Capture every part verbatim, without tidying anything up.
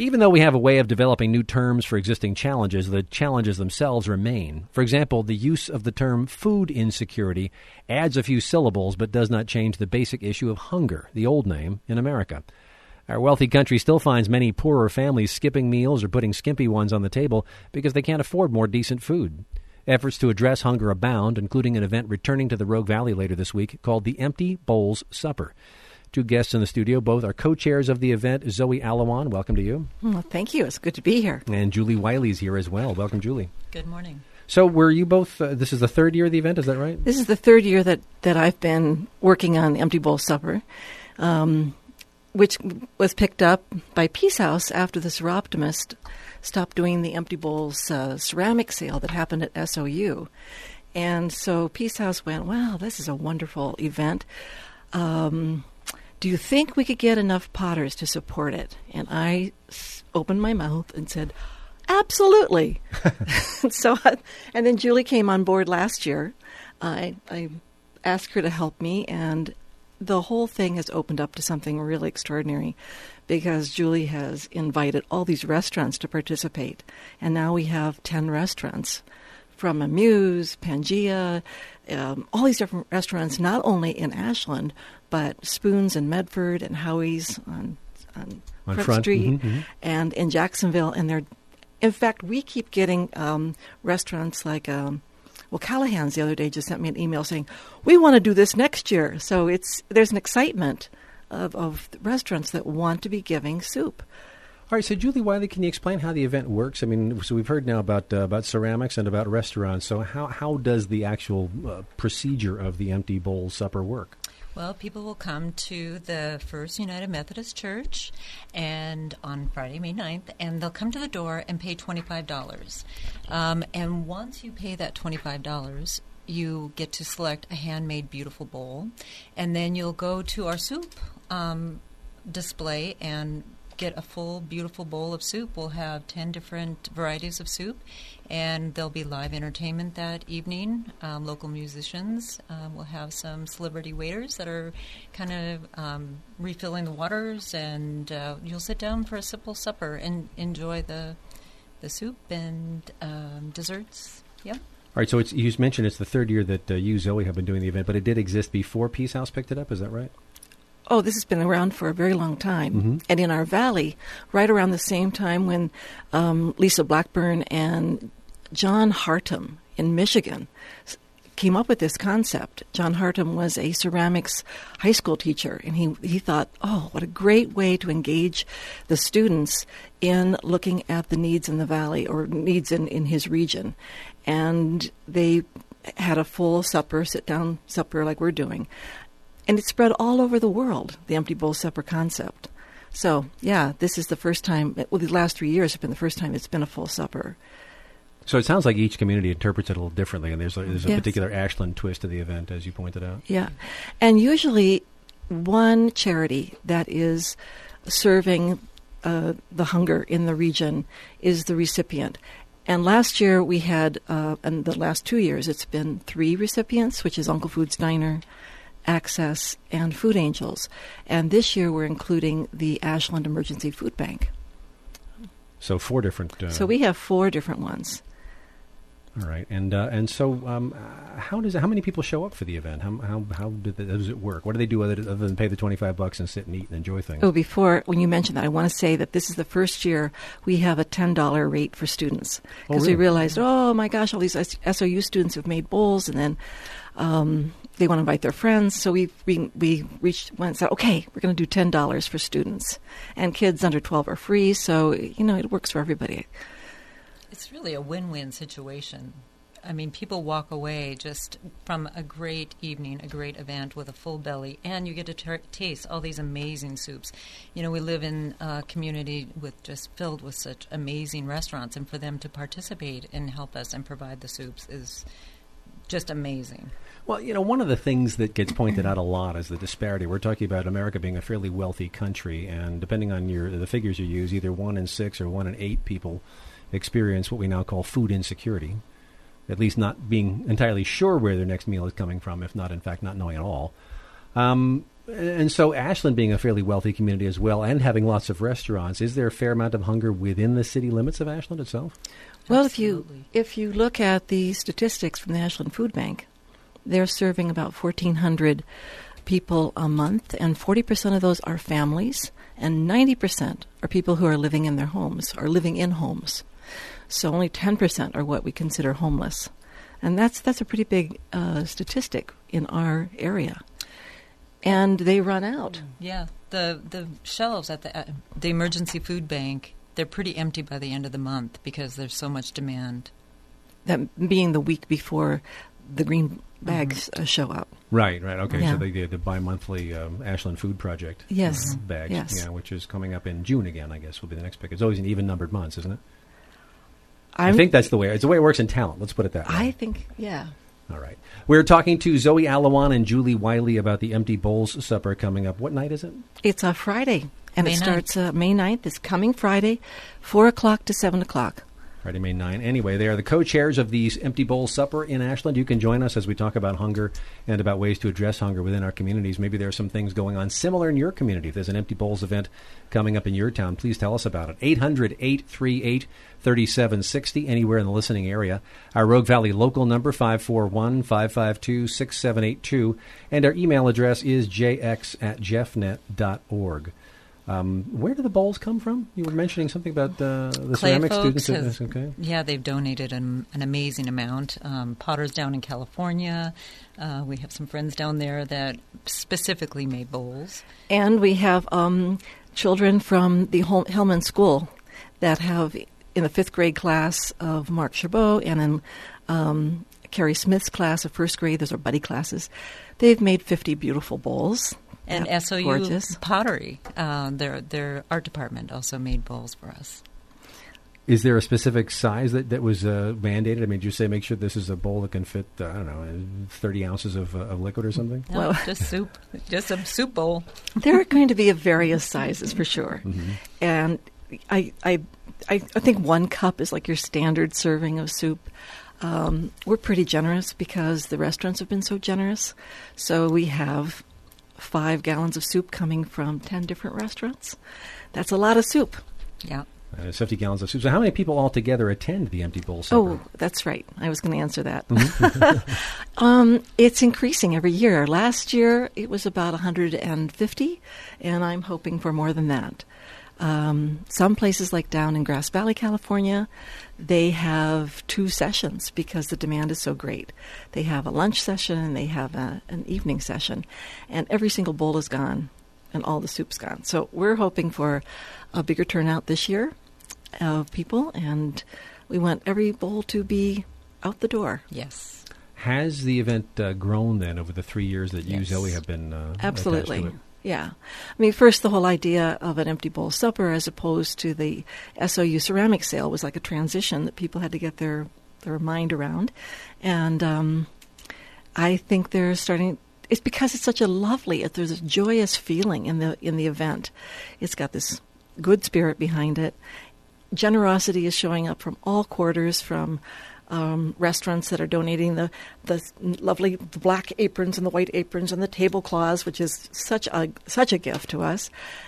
Even though we have a way of developing new terms for existing challenges, the challenges themselves remain. For example, the use of the term food insecurity adds a few syllables but does not change the basic issue of hunger, the old name, in America. Our wealthy country still finds many poorer families skipping meals or putting skimpy ones on the table because they can't afford more decent food. Efforts to address hunger abound, including an event returning to the Rogue Valley later this week called the Empty Bowls Supper. Two guests in the studio, both are co-chairs of the event. Zoe Alawan, welcome to you. Well, thank you. It's good to be here. And Julie Wiley's here as well. Welcome, Julie. Good morning. So were you both, uh, this is the third year of the event, is that right? This is the third year that, that I've been working on Empty Bowl Supper, um, which was picked up by Peace House after the Seroptimist stopped doing the Empty Bowls uh, ceramic sale that happened at S O U. And so Peace House went, wow, this is a wonderful event. Um... Do you think we could get enough potters to support it? And I s- opened my mouth and said, absolutely. so, I, and then Julie came on board last year. I, I asked her to help me, and the whole thing has opened up to something really extraordinary because Julie has invited all these restaurants to participate. And now we have ten restaurants from Amuse, Pangea, um, all these different restaurants, not only in Ashland, but Spoons in Medford and Howie's on, on, on Front, Front Street mm-hmm, mm-hmm. and in Jacksonville. And they're, in fact, we keep getting um, restaurants like, um, well, Callahan's the other day just sent me an email saying, we want to do this next year. So it's there's an excitement of, of restaurants that want to be giving soup. All right, so Julie Wiley, can you explain how the event works? I mean, so we've heard now about uh, about ceramics and about restaurants. So how, how does the actual uh, procedure of the Empty Bowl Supper work? Well, people will come to the First United Methodist Church and on Friday, May ninth, and they'll come to the door and pay twenty-five dollars. Um, and once you pay that twenty-five dollars, you get to select a handmade beautiful bowl, and then you'll go to our soup um, display and get a full, beautiful bowl of soup. We'll have ten different varieties of soup, and there'll be live entertainment that evening. Um, local musicians. Um, we'll have some celebrity waiters that are kind of um, refilling the waters, and uh, you'll sit down for a simple supper and enjoy the the soup and um, desserts. Yep. All right, so it's, you mentioned it's the third year that uh, you, Zoe, have been doing the event, but it did exist before Peace House picked it up, is that right? Oh, this has been around for a very long time. Mm-hmm. And in our valley, right around the same time when um, Lisa Blackburn and John Hartum in Michigan came up with this concept. John Hartum was a ceramics high school teacher, and he, he thought, oh, what a great way to engage the students in looking at the needs in the valley or needs in, in his region. And they had a full supper, sit-down supper like we're doing. And it spread all over the world, the Empty Bowl Supper concept. So, yeah, this is the first time, well, the last three years have been the first time it's been a full supper. So it sounds like each community interprets it a little differently, and there's a, there's a Yes. particular Ashland twist to the event, as you pointed out. Yeah. And usually one charity that is serving uh, the hunger in the region is the recipient. And last year we had, uh, and the last two years, it's been three recipients, which is Uncle Food's Diner, Access, and Food Angels. And this year we're including the Ashland Emergency Food Bank. So four different... Uh, So we have four different ones. All right. And uh, and so um, how does it, how many people show up for the event? How how, how did the, does it work? What do they do other, other than pay the twenty-five bucks and sit and eat and enjoy things? Oh, before, when you mentioned that, I want to say that this is the first year we have a ten dollars rate for students. Because Oh, really? we realized, oh, my gosh, all these S O U students have made bowls, and then um, they want to invite their friends. So we we, we reached went and said, okay, we're going to do ten dollars for students. And kids under twelve are free, so, you know, it works for everybody. It's really a win-win situation. I mean, people walk away just from a great evening, a great event with a full belly, and you get to t- taste all these amazing soups. You know, we live in a community with just filled with such amazing restaurants, and for them to participate and help us and provide the soups is just amazing. Well, you know, one of the things that gets pointed out a lot is the disparity. We're talking about America being a fairly wealthy country, and depending on your the figures you use, either one in six or one in eight people experience what we now call food insecurity, at least not being entirely sure where their next meal is coming from, if not, in fact, not knowing at all. Um, And so Ashland being a fairly wealthy community as well and having lots of restaurants, is there a fair amount of hunger within the city limits of Ashland itself? Well, Absolutely. if you if you look at the statistics from the Ashland Food Bank, they're serving about fourteen hundred people a month, and forty percent of those are families, and ninety percent are people who are living in their homes, are living in homes. So only ten percent are what we consider homeless. And that's that's a pretty big uh, statistic in our area. And they run out. Yeah, the the shelves at the uh, the emergency food bank, they're pretty empty by the end of the month because there's so much demand. That being the week before the green bags Mm-hmm. uh, show up. Right, right. Okay, Yeah. so they did the bi-monthly um, Ashland Food Project Yes. uh, bags, Yes. yeah, which is coming up in June again, I guess, will be the next pick. It's always in even-numbered months, isn't it? I'm, I think that's the way. It's the way it works in talent. Let's put it that way. I think, yeah. All right. We're talking to Zoe Alawan and Julie Wiley about the Empty Bowls Supper coming up. What night is it? It's a Friday, and May it ninth. starts uh, May ninth. It's coming Friday, four o'clock to seven o'clock. Friday, May ninth. Anyway, they are the co-chairs of the Empty Bowl Supper in Ashland. You can join us as we talk about hunger and about ways to address hunger within our communities. Maybe there are some things going on similar in your community. If there's an Empty Bowls event coming up in your town, please tell us about it. eight hundred, eight three eight, three seven six zero, anywhere in the listening area. Our Rogue Valley local number, five four one, five five two, six seven eight two. And our email address is j x at jeffnet dot org. Um, where do the bowls come from? You were mentioning something about uh, the Clay ceramic folks students. have- Okay. Yeah, they've donated an, an amazing amount. Um, Potter's down in California. Uh, we have some friends down there that specifically made bowls. And we have um, children from the Hel- Hellman School that have, in the fifth grade class of Mark Chabot and in um, Carrie Smith's class of first grade, those are buddy classes, they've made fifty beautiful bowls. And That's S O U gorgeous. Pottery, uh, their their art department also made bowls for us. Is there a specific size that, that was uh, mandated? I mean, did you say make sure this is a bowl that can fit, uh, I don't know, thirty ounces of, uh, of liquid or something? No, Well- just soup, just a soup bowl. There are going to be of various sizes for sure. Mm-hmm. And I, I, I, I think one cup is like your standard serving of soup. Um, we're pretty generous because the restaurants have been so generous. So we have five gallons of soup coming from ten different restaurants. That's a lot of soup. Yeah. Uh, it's fifty gallons of soup. So how many people altogether attend the Empty Bowl Supper? Oh, that's right. I was going to answer that. um, it's increasing every year. Last year it was about one hundred fifty, and I'm hoping for more than that. Um, some places like down in Grass Valley, California, they have two sessions because the demand is so great. They have a lunch session and they have a, an evening session, and every single bowl is gone and all the soup's gone. So we're hoping for a bigger turnout this year of people, and we want every bowl to be out the door. Yes. Has the event uh, grown then over the three years that you, Yes. Zoe, have been uh, attached Absolutely. to it? Yeah. I mean, first, the whole idea of an empty bowl supper as opposed to the S O U ceramic sale was like a transition that people had to get their, their mind around. And um, I think they're starting... It's because it's such a lovely... There's a joyous feeling in the in the event. It's got this good spirit behind it. Generosity is showing up from all quarters, from... Um, restaurants that are donating the the lovely the black aprons and the white aprons and the tablecloths, which is such a such a gift to us,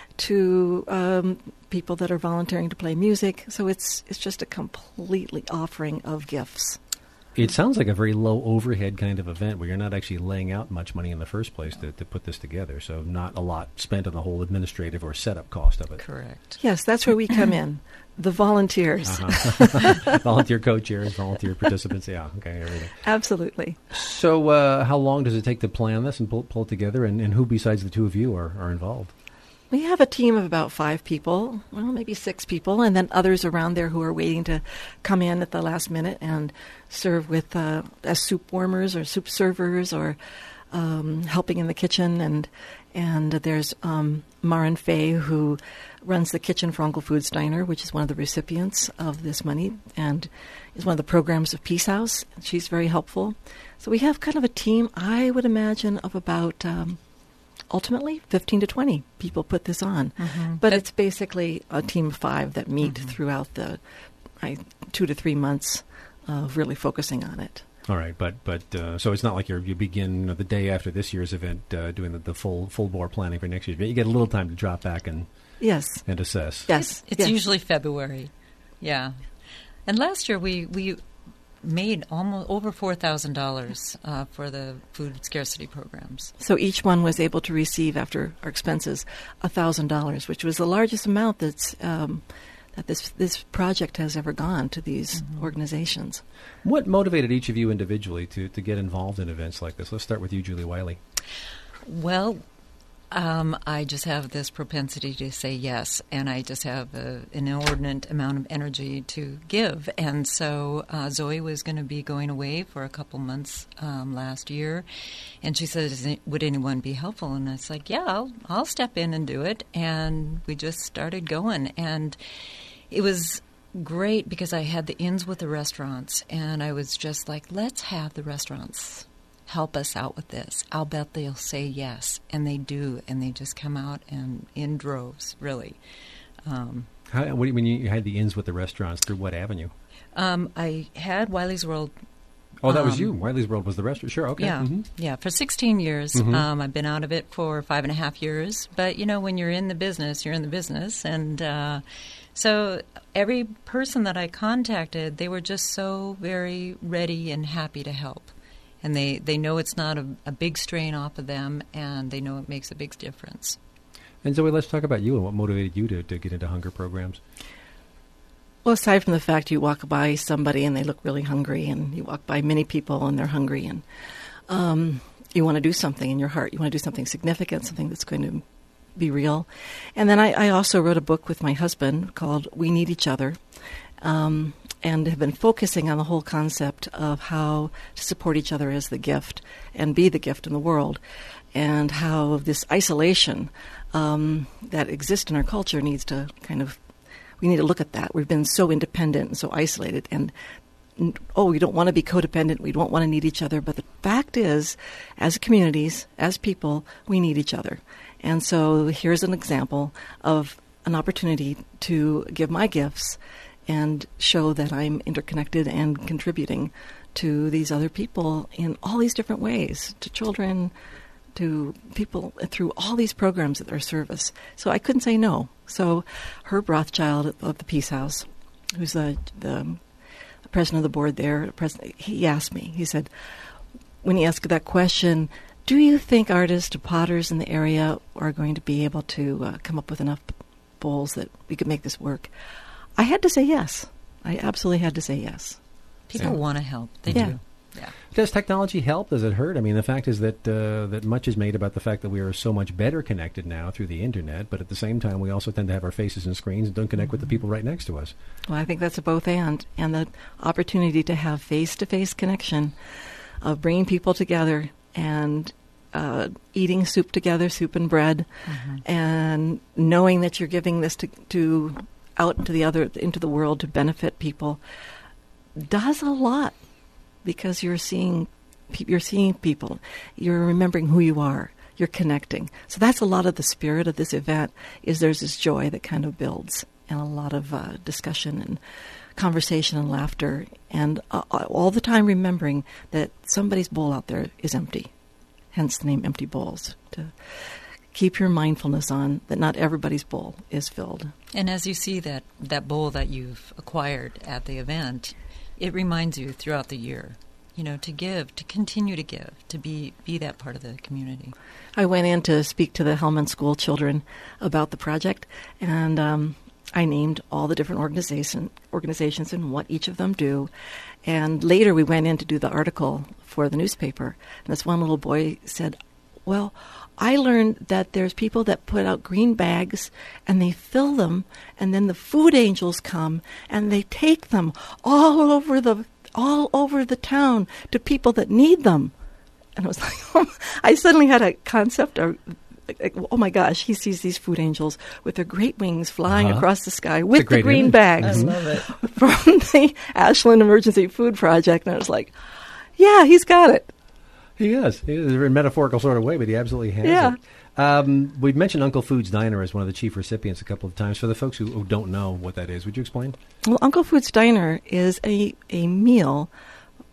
to um, people that are volunteering to play music. So it's it's just a completely offering of gifts. It sounds like a very low overhead kind of event where you're not actually laying out much money in the first place to, to put this together. So not a lot spent on the whole administrative or setup cost of it. Correct. Yes, that's where we come in, the volunteers. Uh-huh. Volunteer co-chairs, volunteer participants. Yeah, okay, everything. Absolutely. So uh, how long does it take to plan this and pull, pull it together? And, and who besides the two of you are, are involved? We have a team of about five people, well, maybe six people, and then others around there who are waiting to come in at the last minute and serve with uh, as soup warmers or soup servers or um, helping in the kitchen. And and there's um, Maren Fay, who runs the kitchen for Uncle Food's Diner, which is one of the recipients of this money and is one of the programs of Peace House. She's very helpful. So we have kind of a team, I would imagine, of about... Um, Ultimately, fifteen to twenty people put this on. Mm-hmm. But it's basically a team of five that meet Mm-hmm. throughout the right, two to three months of really focusing on it. All right, but but uh, so it's not like you're, you begin the day after this year's event uh, doing the, the full full bore planning for next year. But you get a little time to drop back and yes and assess. Yes, It's yes. usually February. Yeah. And last year we, we made almost over four thousand dollars uh, for the food scarcity programs. So each one was able to receive, after our expenses, one thousand dollars, which was the largest amount that's um, that this this project has ever gone to these mm-hmm. organizations. What motivated each of you individually to, to get involved in events like this? Let's start with you, Julie Wiley. Well, um, I just have this propensity to say yes, and I just have a, an inordinate amount of energy to give. And so uh, Zoe was going to be going away for a couple months um, last year, and she said, Is it, would anyone be helpful? And I was like, yeah, I'll, I'll step in and do it. And we just started going. And it was great because I had the ins with the restaurants, and I was just like, let's have the restaurants help us out with this. I'll bet they'll say yes, and they do, and they just come out and in droves, really. Um, How, what, when you had the ins with the restaurants, through what avenue? um, I had Wiley's World. Oh, that was um, you. Wiley's World was the restaurant. Sure, okay. Yeah, Mm-hmm. yeah. For sixteen years, Mhm. um, I've been out of it for five and a half years. But you know, when you're in the business, you're in the business, and uh, so every person that I contacted, they were just so very ready and happy to help. And they, they know it's not a, a big strain off of them, and they know it makes a big difference. And Zoe, let's talk about you and what motivated you to, to get into hunger programs. Well, aside from the fact you walk by somebody and they look really hungry, and you walk by many people and they're hungry, and um, you want to do something in your heart. You want to do something significant, something that's going to be real. And then I, I also wrote a book with my husband called We Need Each Other, um, and have been focusing on the whole concept of how to support each other as the gift and be the gift in the world, and how this isolation um, that exists in our culture needs to kind of, we need to look at that. We've been so independent and so isolated, and oh, we don't want to be codependent, we don't want to need each other, but the fact is, as communities, as people, we need each other. And so here's an example of an opportunity to give my gifts and show that I'm interconnected and contributing to these other people in all these different ways, to children, to people, through all these programs at their service. So I couldn't say no. So Herb Rothschild of the Peace House, who's the, the president of the board there, president, he asked me, he said, when he asked that question, do you think artists or potters in the area are going to be able to uh, come up with enough bowls that we could make this work? I had to say yes. I absolutely had to say yes. People So- want to help. They Yeah. do. Yeah. Does technology help? Does it hurt? I mean, the fact is that uh, that much is made about the fact that we are so much better connected now through the internet, but at the same time, we also tend to have our faces in screens and don't connect with the people right next to us. Well, I think that's a both and, and the opportunity to have face-to-face connection of bringing people together and uh, eating soup together, soup and bread, Mm-hmm. and knowing that you're giving this to, to out into the other into the world to benefit people does a lot, because you're seeing pe- you're seeing people, you're remembering who you are, you're connecting. So that's a lot of the spirit of this event. Is there's this joy that kind of builds, and a lot of uh, discussion and conversation and laughter, and uh, all the time remembering that somebody's bowl out there is empty. Hence the name Empty Bowls, to keep your mindfulness on that not everybody's bowl is filled. And as you see that, that bowl that you've acquired at the event, it reminds you throughout the year, you know, to give, to continue to give, to be, be that part of the community. I went in to speak to the Hellman School children about the project, and um, I named all the different organization, organizations and what each of them do. And later we went in to do the article for the newspaper, and this one little boy said, well, I learned that there's people that put out green bags and they fill them, and then the food angels come and they take them all over the all over the town to people that need them. And I was like, oh, I suddenly had a concept of, like, oh my gosh, he sees these food angels with their great wings flying Uh-huh. across the sky a with the great green image. bags I love it. from the Ashland Emergency Food Project. And I was like, yeah, he's got it. He is. He is in a metaphorical sort of way, but he absolutely has Yeah. it. Um, we've mentioned Uncle Food's Diner as one of the chief recipients a couple of times. For the folks who, who don't know what that is, would you explain? Well, Uncle Food's Diner is a, a meal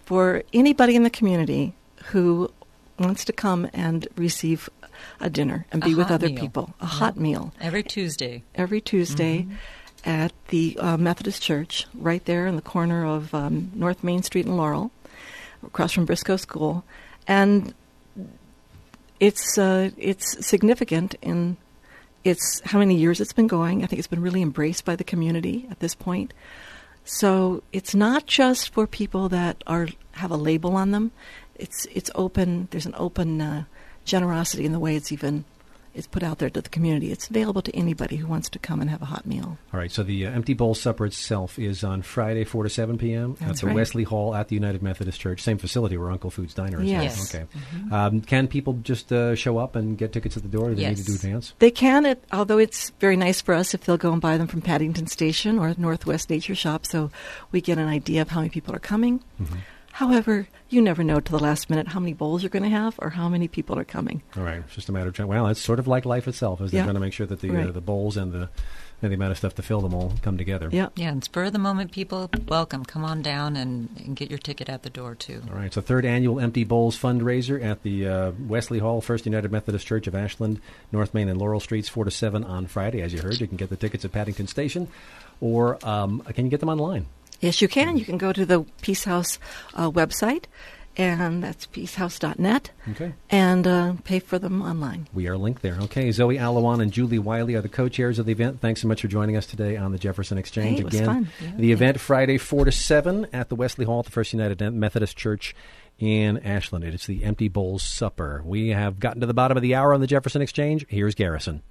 for anybody in the community who wants to come and receive a dinner and be A with hot other meal. people. A Yeah. hot meal. Every Tuesday. Every Tuesday Mhm. at the uh, Methodist Church, right there in the corner of um, North Main Street in Laurel, across from Briscoe School. And it's uh, it's significant in it's how many years it's been going. I think it's been really embraced by the community at this point. So it's not just for people that are have a label on them. It's it's open. There's an open uh, generosity in the way it's even it's put out there to the community. It's available to anybody who wants to come and have a hot meal. All right, so the uh, Empty Bowl Supper itself is on Friday, four to seven p.m. at That's the right. Wesley Hall at the United Methodist Church, same facility where Uncle Food's Diner is. Yes. Yes. Okay. Mhm. Um, can people just uh, show up and get tickets at the door? Or do they Yes. need to do advance? They can, it, although it's very nice for us if they'll go and buy them from Paddington Station or Northwest Nature Shop, so we get an idea of how many people are coming. Mm-hmm. However, you never know to the last minute how many bowls you're going to have or how many people are coming. All right, it's just a matter of trying. Well, it's sort of like life itself, is they're Yeah. trying to make sure that the uh, Right. the bowls and the and the amount of stuff to fill them all come together. Yeah. Yeah, and spur of the moment people, welcome. Come on down and, and get your ticket at the door, too. All right, so third annual Empty Bowls fundraiser at the uh, Wesley Hall, First United Methodist Church of Ashland, North Main and Laurel Streets, four to seven on Friday. As you heard, you can get the tickets at Paddington Station, or um, can you get them online? Yes, you can. You can go to the Peace House uh, website, and that's peacehouse dot net, Okay. and uh, pay for them online. We are linked there. Okay, Zoe Alawan and Julie Wiley are the co-chairs of the event. Thanks so much for joining us today on the Jefferson Exchange. Hey, it was Again, fun. Yeah. the event Friday four to seven at the Wesley Hall at the First United Methodist Church in Ashland. It's the Empty Bowls Supper. We have gotten to the bottom of the hour on the Jefferson Exchange. Here's Garrison.